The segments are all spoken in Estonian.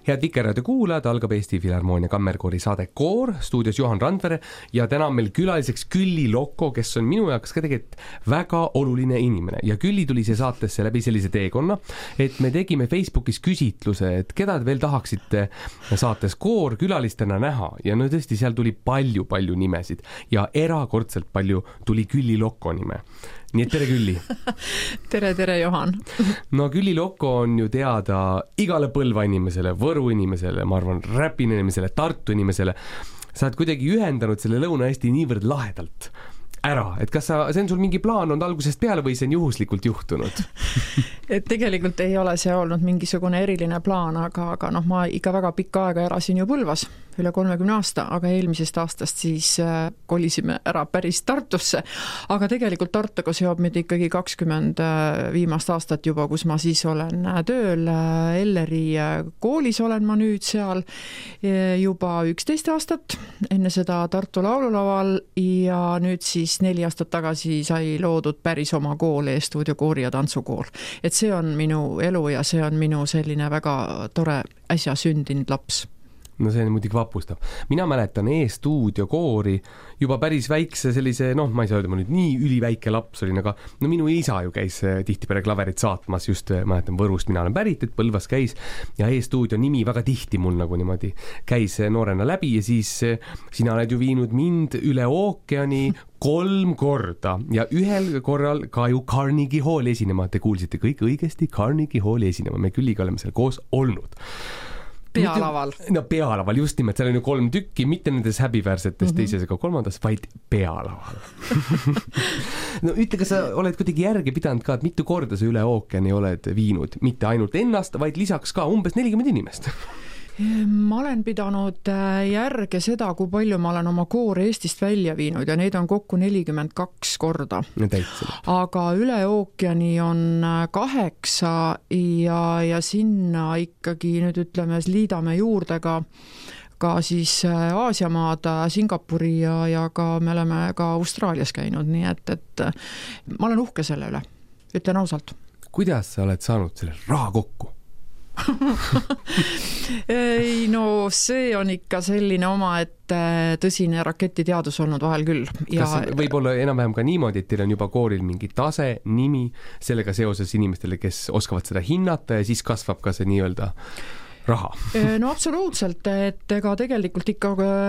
Head Vikerraadio kuulajad, algab Eesti Filharmoonia kammerkoori saade Koor, stuudios Johan Randvere ja täna on meil külaliseks Külli Lokko, kes on minu jaoks ka tegelikult väga oluline inimene ja Külli tuli siia saatesse läbi sellise teekonna, et me tegime Facebookis küsitluse, et keda te veel tahaksite saates Koor külalistena näha ja no tõesti seal tuli palju nimesid ja erakordselt palju tuli Külli Lokko nime. Nii et tere Külli. Tere Johan. No Külli Lokko on ju teada igale Põlva inimesele, Võru inimesele, ma arvan Räpina inimesele, Tartu inimesele. Sa oled kuidagi ühendanud selle Lõuna-Eesti niivõrd lahedalt ära, et kas see on sul mingi plaan olnud algusest peale või see on juhuslikult juhtunud? Et tegelikult ei ole see olnud mingisugune eriline plaan, aga ma ikka väga pikka aega erasin ju Põlvas, üle 30 aasta, aga eelmisest aastast siis kolisime ära päris Tartusse, aga tegelikult Tartuga seob meid ikkagi 20 viimast aastat juba, kus ma siis olen tööl, Elleri koolis olen ma nüüd seal juba 11 aastat, enne seda Tartu laululaval ja nüüd siis 4 aastat tagasi sai loodud päris oma kool, E-stuudio koori ja tantsukool. Et see on minu elu ja see on minu selline väga tore äsja sündinud laps. No see on muidugi vapustav. Mina mäletan E-stuudio koori juba päris väikse sellise, ma ei saa öelda, ma nüüd nii üliväike laps olin, aga minu isa ju käis tihtipeale klaverit saatmas, just mäletan Võrust, mina olen pärit, et Põlvas käis ja E-stuudio nimi väga tihti mul nagu niimoodi käis noorena läbi ja siis sina oled ju viinud mind üle ookeani 3 korda ja ühel korral ka ju Carnegie Halli esinema, te kuulsite kõik õigesti Carnegie Halli esinema, me Külliga oleme seal koos olnud. Pealaval. No pealaval, just nimelt, seal on ju 3 tükki, mitte nendes häbiväärsetes teises ega kolmandas, vaid pealaval. No ütle, kas sa oled kuidagi järge pidanud ka, et mitu korda sa üle ookeani oled viinud, mitte ainult ennast, vaid lisaks ka umbes 40 inimest? Ma olen pidanud järge seda, kui palju ma olen oma koore Eestist välja viinud ja neid on kokku 42 korda. Aga üle ookeani on 8 ja sinna ikkagi nüüd ütleme, liidame juurde ka siis Aasiamaad, Singapuri ja ka me oleme ka Austraalias käinud, nii et ma olen uhke selle üle, ütlen ausalt. Kuidas sa oled saanud selle raha kokku? Ei, no see on ikka selline oma, et tõsine raketiteadus olnud vahel küll. Kas võib olla enam-vähem ka niimoodi, et teil on juba kooril mingi tase, nimi, sellega seoses inimestele, kes oskavad seda hinnata ja siis kasvab ka see nii-öelda raha? No absoluutselt, et ega tegelikult ikka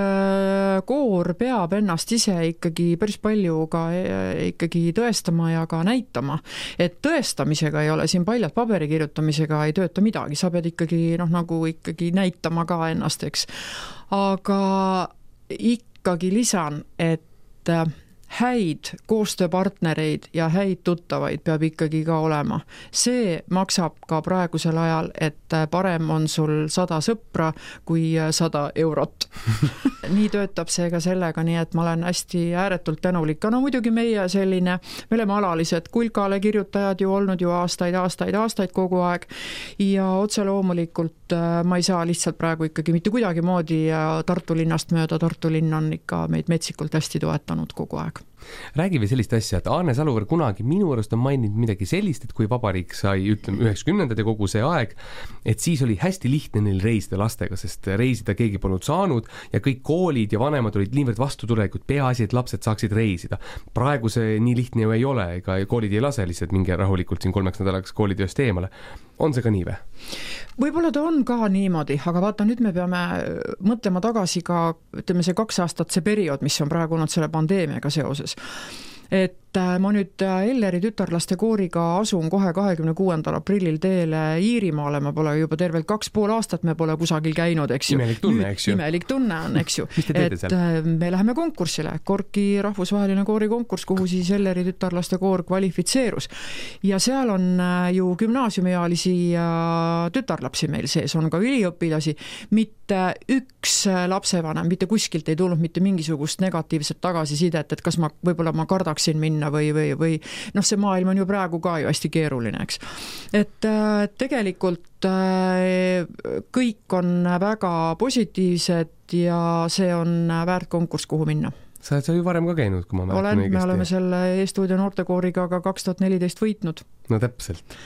koor peab ennast ise ikkagi päris palju ka ikkagi tõestama ja ka näitama. Et tõestamisega ei ole siin paljalt paberi kirjutamisega ei tööta midagi, sa pead ikkagi nagu ikkagi näitama ka ennast, eks. Aga ikkagi lisan, et häid koostööpartnereid ja häid tuttavaid peab ikkagi ka olema. See maksab ka praegusel ajal, et parem on sul 100 sõpra kui 100 eurot. Nii töötab see ka sellega, nii et ma olen hästi ääretult tänulik. No muidugi me oleme alalised Kulkale kirjutajad ju olnud ju aastaid kogu aeg ja otse loomulikult ma ei saa lihtsalt praegu ikkagi mitte kuidagi moodi Tartu linnast mööda. Tartu linn on ikka meid metsikult hästi toetanud kogu aeg. Räägi või sellist asja, et Arne Saluver kunagi minu arust on maininud midagi sellist, et kui vabariik sai, ütleme, 90-ndad ja kogu see aeg, et siis oli hästi lihtne neil reisida lastega, sest reisida keegi polnud saanud ja kõik koolid ja vanemad olid niivõrd vastutulelikud, peaasi, et lapsed saaksid reisida. Praegu see nii lihtne ju ei ole, ega koolid ei lase lihtsalt mingi rahulikult siin 3 nädalaks koolitööst eemale. On see ka nii või? Võib-olla ta on ka niimoodi, aga vaata, nüüd me peame mõtlema tagasi ka, ütleme see 2 aastat, see periood, mis on praegu olnud selle pandeemiaga seoses. Et ma nüüd Elleri tütarlaste kooriga asun kohe 26. aprillil teele Iirimaale, ma pole juba tervelt 2,5 aastat me pole kusagil käinud, eks ju. Imelik tunne, eks ju. Imelik tunne on, eks ju. Mis te teete seal? Et me läheme konkursile, Korki rahvusvaheline koorikonkurss, kuhu siis Elleri tütarlaste koor kvalifitseerus. Ja seal on ju gümnaasiumiealisi tütarlapsi meil sees, on ka üliõpilasi, mitte üks lapsevanem, mitte kuskilt ei tulnud mitte mingisugust negatiivset tagasisidet, et kas võib-olla ma kardaksin minna või see maailm on ju praegu ka ju hästi keeruline, eks. Et tegelikult kõik on väga positiivsed ja see on väärt konkurss, kuhu minna. Sa oled seal ju varem ka käinud, kui ma mäletan õigesti. Me oleme selle E-stuudio noortekooriga ka 2014 võitnud. No täpselt.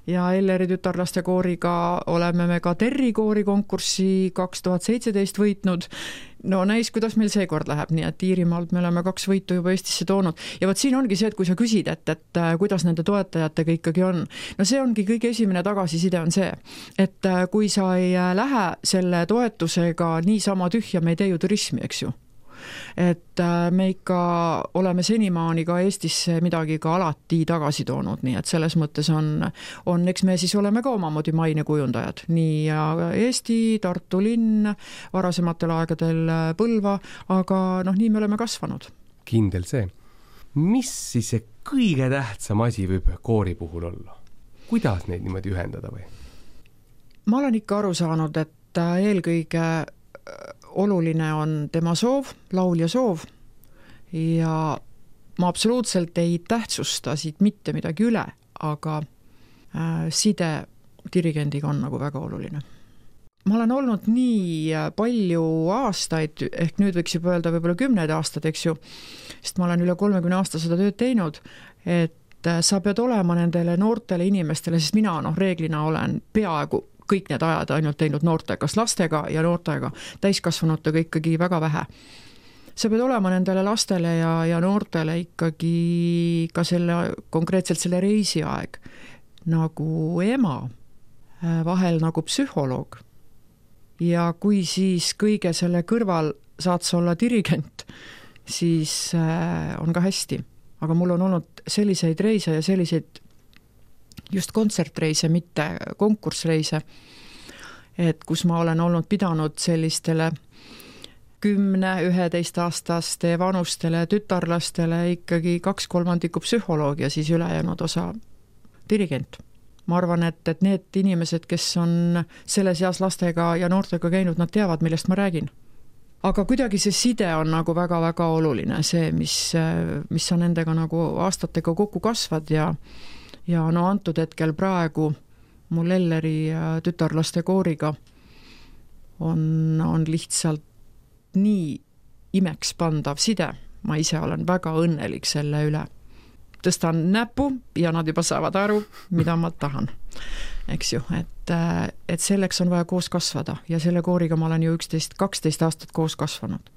ja Elleri tütarlaste kooriga oleme me ka Terri koorikonkurssi 2017 võitnud. No näis, kuidas meil seekord läheb, nii et Iirimaalt me oleme 2 võitu juba Eestisse toonud. Ja võt siin ongi see, et kui sa küsid, et kuidas nende toetajatega ikkagi on, no see ongi kõige esimene tagasiside on see, et kui sa ei lähe selle toetusega niisama tühja, me ei tee ju turismi, eks ju. Et me ikka oleme senimaani ka Eestisse midagi ka alati tagasi toonud, nii et selles mõttes on eks me siis oleme ka omamoodi mainekujundajad, nii Eesti, Tartu linn, varasematel aegadel Põlva, aga nii me oleme kasvanud. Kindel see. Mis siis see kõige tähtsam asi võib koori puhul olla? Kuidas neid niimoodi ühendada või? Ma olen ikka aru saanud, et eelkõige oluline on tema soov, laulja soov ja ma absoluutselt ei tähtsusta siit mitte midagi üle, aga side dirigendiga on nagu väga oluline. Ma olen olnud nii palju aastaid, ehk nüüd võiks juba öelda võib-olla 10 aastad, eks ju, sest ma olen üle 30 aasta seda tööd teinud, et sa pead olema nendele noortele inimestele, sest mina reeglina olen peaaegu kõik need ajad ainult teinud noortega, kas lastega ja noortega, täiskasvanutega ikkagi väga vähe. Sa pead olema nendele lastele ja noortele ikkagi ka konkreetselt selle reisi aeg nagu ema, vahel nagu psühholoog. Ja kui siis kõige selle kõrval saad sa olla dirigent, siis on ka hästi. Aga mul on olnud selliseid reise ja selliseid just kontsertreise, mitte konkursreise, et kus ma olen olnud pidanud sellistele 10-11 aastaste vanustele tütarlastele ikkagi 2/3 psühholoogia, siis ülejäänud osa dirigent. Ma arvan, et need inimesed, kes on selles eas lastega ja noortega käinud, nad teavad, millest ma räägin. Aga kuidagi see side on nagu väga-väga oluline, see, mis sa nendega nagu aastatega kokku kasvad ja antud hetkel praegu mul Elleri tütarlaste kooriga on lihtsalt nii imekspandav side. Ma ise olen väga õnnelik selle üle. Tõstan näpu ja nad juba saavad aru, mida ma tahan. Eks ju, et selleks on vaja koos kasvada ja selle kooriga ma olen ju 11-12 aastat koos kasvanud.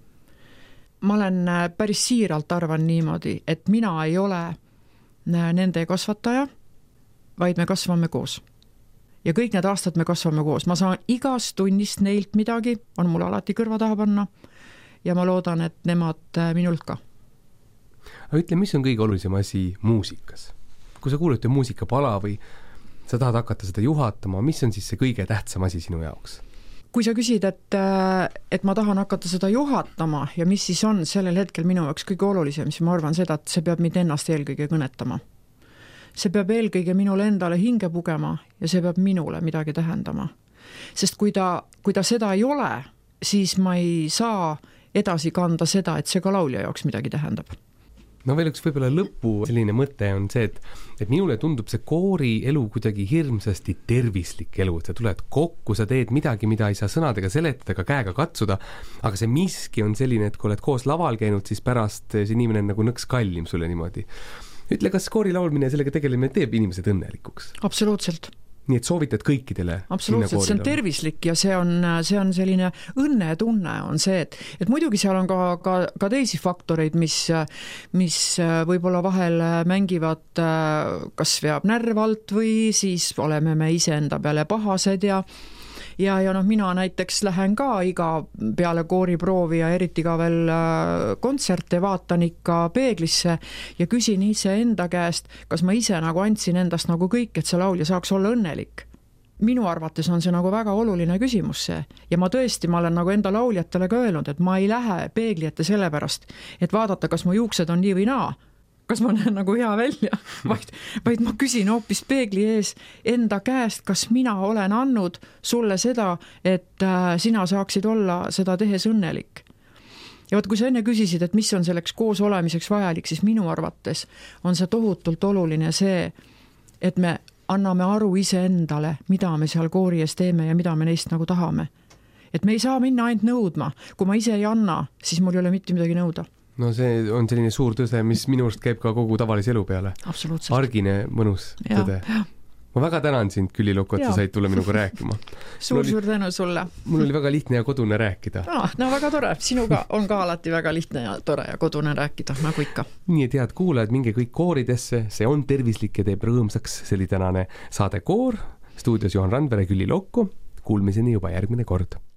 Ma olen päris siiralt arvan niimoodi, et mina ei ole nende kasvataja, vaid me kasvame koos. Ja kõik need aastad me kasvame koos. Ma saan igast tunnist neilt midagi, on mul alati kõrva taha panna ja ma loodan, et nemad minult ka. Aga ütle, mis on kõige olulisem asi muusikas? Kui sa kuuled muusikapala või sa tahad hakata seda juhatama, mis on siis see kõige tähtsam asi sinu jaoks? Kui sa küsid, et ma tahan hakata seda juhatama ja mis siis on sellel hetkel minu jaoks kõige olulisem, siis ma arvan seda, et see peab mind ennast eelkõige kõnetama. See peab eelkõige minule endale hinge pugema ja see peab minule midagi tähendama. Sest kui ta seda ei ole, siis ma ei saa edasi kanda seda, et see ka laulja jaoks midagi tähendab. No veel üks võib-olla lõpu selline mõte on see, et minule tundub see koori elu kuidagi hirmsasti tervislik elu, et sa tuled kokku, sa teed midagi, mida ei saa sõnadega seletada, ega käega katsuda, aga see miski on selline, et kui oled koos laval käinud, siis pärast see inimene on nagu nõks kallim sulle niimoodi. Ütle, kas koori laulmine ja sellega tegelemine teeb inimesed õnnelikuks? Absoluutselt. Nii et soovitad kõikidele? Absoluutselt, see on tervislik ja see on selline õnnetunne on see, et muidugi seal on ka teisi faktoreid, mis võib-olla vahel mängivad, kas veab närv alt või siis oleme me iseenda peale pahased ja mina näiteks lähen ka iga peale kooriproovi ja eriti ka veel kontserte vaatan ikka peeglisse ja küsin ise enda käest, kas ma ise nagu andsin endast nagu kõik, et see laulja saaks olla õnnelik. Minu arvates on see nagu väga oluline küsimus see ja ma olen nagu enda lauljatele ka öelnud, et ma ei lähe peegli ette sellepärast, et vaadata, kas mu juuksed on nii või naa, kas ma näen nagu hea välja, vaid ma küsin hoopis peegli ees enda käest, kas mina olen andnud sulle seda, et sina saaksid olla seda tehes õnnelik. Ja kui sa enne küsisid, et mis on selleks koos olemiseks vajalik, siis minu arvates on see tohutult oluline see, et me anname aru iseendale, mida me seal koori ees teeme ja mida me neist nagu tahame. Et me ei saa minna ainult nõudma. Kui ma ise ei anna, siis mul ei ole mitte midagi nõuda. No see on selline suur tõde, mis minu arust käib ka kogu tavalise elu peale. Absoluutselt. Argine, mõnus tõde. ma väga tänan sind, Külli Lukku, et sa said tulla minuga rääkima. Suur tänu sulle. Mul oli väga lihtne ja kodune rääkida. No väga tore, sinuga on ka alati väga lihtne ja tore ja kodune rääkida, nagu ikka. Nii et head kuulajad, minge kõik kooridesse, see on tervislik ja teeb rõõmsaks. See oli tänane saade Koor, stuudios Juhan Randvere, Külli Lukku. Kuulmiseni juba järgmine kord.